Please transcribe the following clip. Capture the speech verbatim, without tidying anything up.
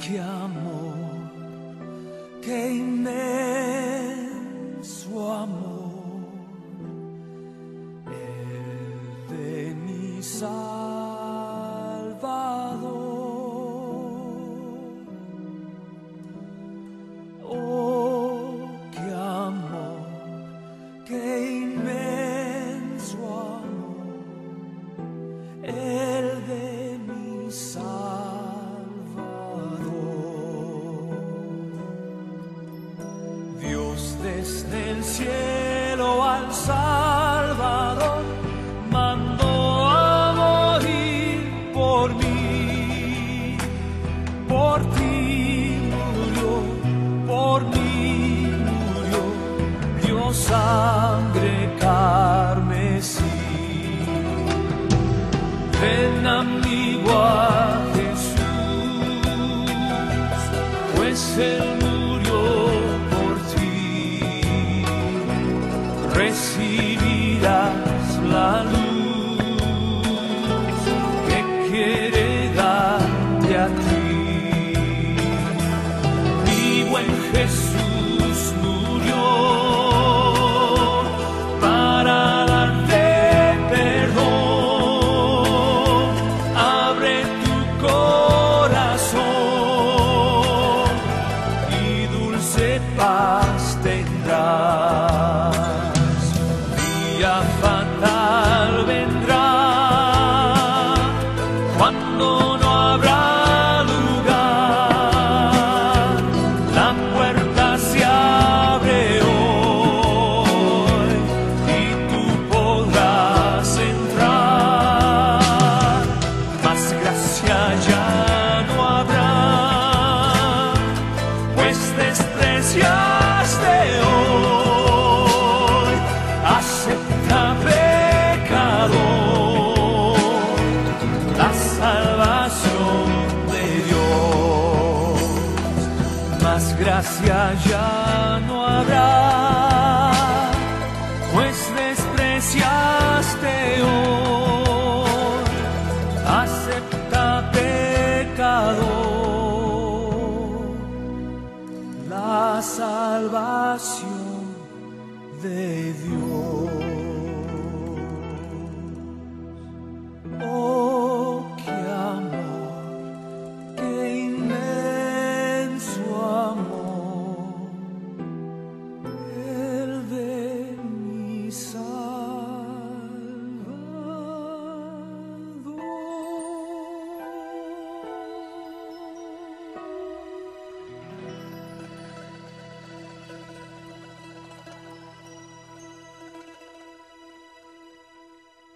qué amor, qué inmenso amor, el de mi Salvador. Oh, qué amor, qué inmenso amor, el de mi Salvador. Dios desde el cielo al Salvador mandó a morir por mí, por ti murió, por mí murió, dio sangre carmesí. Ven amigo a Jesús, pues Él murió por ti. Recibirás la luz que quiere darte a ti. Mi buen Jesús murió para darte perdón. Abre tu corazón y dulce paz tendrás. Día fatal vendrá cuando no habrá lugar. La puerta se abre hoy y tú podrás entrar. Más gracia ya no habrá, pues despreciaste hoy. Acepta pecador la salvación de Dios. Más gracia ya